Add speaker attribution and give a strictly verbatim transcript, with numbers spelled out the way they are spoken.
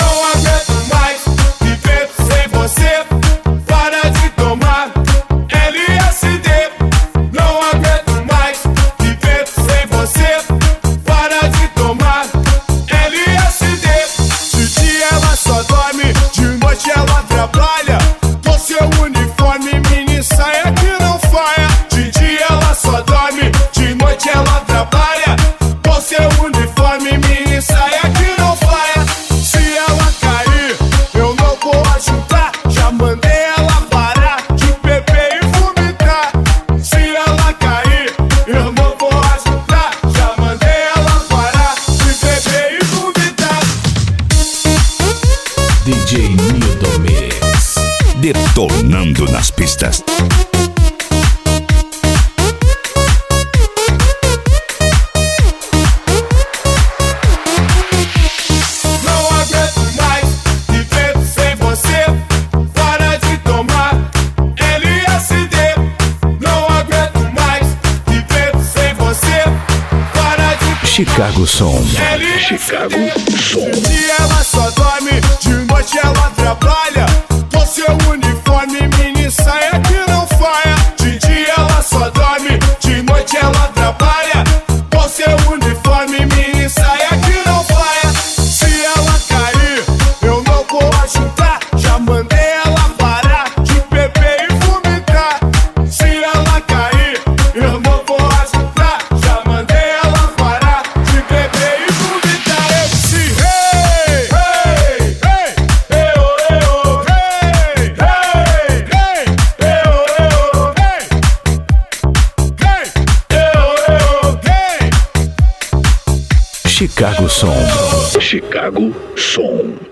Speaker 1: Não aguento mais viver sem você. Para de tomar L S D. Não aguento mais viver sem você. Para de tomar L S D. De dia ela só dorme, de noite ela trabalha. Com seu uniforme, mini saia que não falha. De dia ela só dorme, de noite ela trabalha. Com seu uniforme, mini saia que não falha. Se ela cair, eu não vou ajudar. Já mandei ela parar de beber e vomitar. Se ela cair, eu não vou ajudar. Já mandei ela parar de beber e vomitar.
Speaker 2: D J Nildo Mix, detonando nas pistas.
Speaker 1: Não aguento mais viver sem você. Para de tomar L S D. Não aguento mais viver sem você. Para de
Speaker 2: Chicago Som.
Speaker 1: L S D.
Speaker 2: Chicago Som.
Speaker 1: De dia ela só dorme, de noite ela trabalha. Com seu uniforme, mini saia que não falha. De dia ela só dorme, de noite ela trabalha. Com seu uniforme, mini saia que não falha. Se ela cair, eu não vou ajudar. Já mandei ela parar de beber e vomitar. Se ela cair, eu não vou ajudar. Já mandei ela parar de beber e vomitar. Esse rei, rei, rei, eu, eu, rei, rei, rei, eu, eu, rei, rei, eu, eu, rei.
Speaker 2: Chicago Som. Chicago Som.